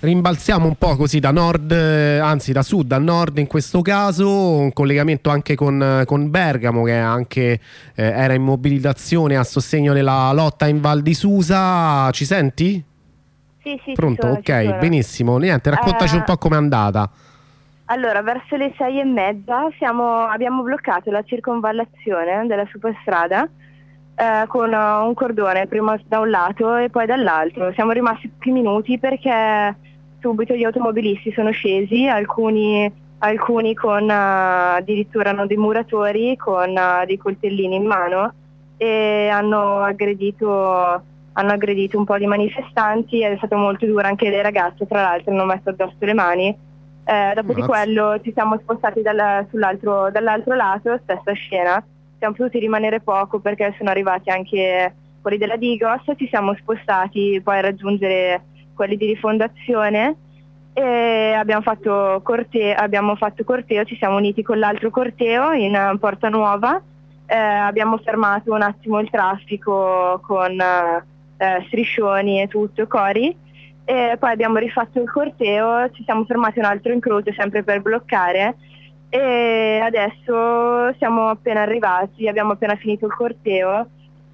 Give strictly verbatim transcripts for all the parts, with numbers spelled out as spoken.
rimbalziamo un po' così da nord, eh, anzi da sud a nord in questo caso, un collegamento anche con, con Bergamo, che anche eh, era in mobilitazione a sostegno della lotta in Val di Susa. Ci senti? Sì, sì, Pronto? ci sono, Ok, ci sono. benissimo. Niente, raccontaci Eh, un po' com'è andata. allora, verso le sei e mezza siamo, abbiamo bloccato la circonvallazione della superstrada eh, con uh, un cordone, prima da un lato e poi dall'altro. Siamo rimasti pochi minuti perché subito gli automobilisti sono scesi, alcuni, alcuni con uh, addirittura hanno dei muratori con uh, dei coltellini in mano e hanno aggredito, hanno aggredito un po' di manifestanti. È stato molto duro, anche le ragazze tra l'altro hanno messo addosso le mani. Eh, dopo di quello ci siamo spostati dal, sull'altro, dall'altro lato, stessa scena. Siamo potuti rimanere poco perché sono arrivati anche quelli della Digos, ci siamo spostati poi a raggiungere quelli di Rifondazione e abbiamo fatto corteo, abbiamo fatto corteo, ci siamo uniti con l'altro corteo in uh, Porta Nuova, eh, abbiamo fermato un attimo il traffico con uh, striscioni e tutto, cori. E poi abbiamo rifatto il corteo, ci siamo fermati un altro incrocio sempre per bloccare e adesso siamo appena arrivati, abbiamo appena finito il corteo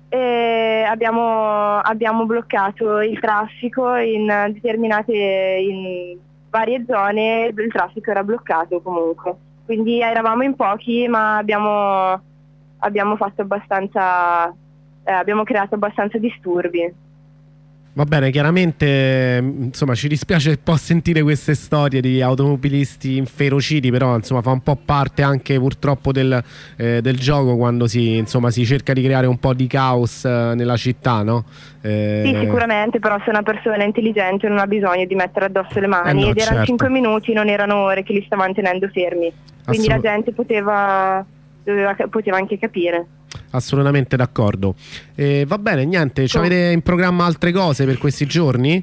e abbiamo, abbiamo bloccato il traffico in determinate, in varie zone, il traffico era bloccato comunque, quindi eravamo in pochi ma abbiamo, abbiamo fatto abbastanza, eh, abbiamo creato abbastanza disturbi. Va bene, chiaramente insomma ci dispiace un po' sentire queste storie di automobilisti inferociti, però insomma fa un po' parte anche purtroppo del, eh, del gioco quando si, insomma, si cerca di creare un po' di caos eh, nella città, no? Eh... Sì, sicuramente, però se una persona è intelligente non ha bisogno di mettere addosso le mani, eh no, ed erano certo. cinque minuti, non erano ore che li stavano tenendo fermi, quindi la gente poteva, doveva, poteva anche capire. Assolutamente d'accordo. Eh, va bene, niente, ci avete in programma altre cose per questi giorni?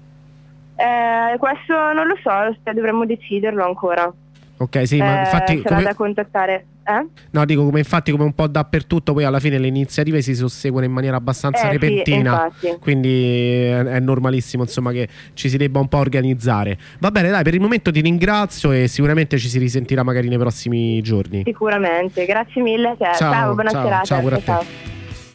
Eh, questo non lo so, dovremmo deciderlo ancora. Ok, sì, eh, ma infatti sarà come... da contattare. Eh? No, dico come infatti come un po' dappertutto poi alla fine le iniziative si susseguono in maniera abbastanza eh, repentina, sì, quindi è, è normalissimo insomma che ci si debba un po' organizzare. Va bene, dai, per il momento ti ringrazio e sicuramente ci si risentirà magari nei prossimi giorni. Sicuramente, grazie mille a te. Ciao, ciao, buona ciao, serata. ciao, pure a te. Ciao.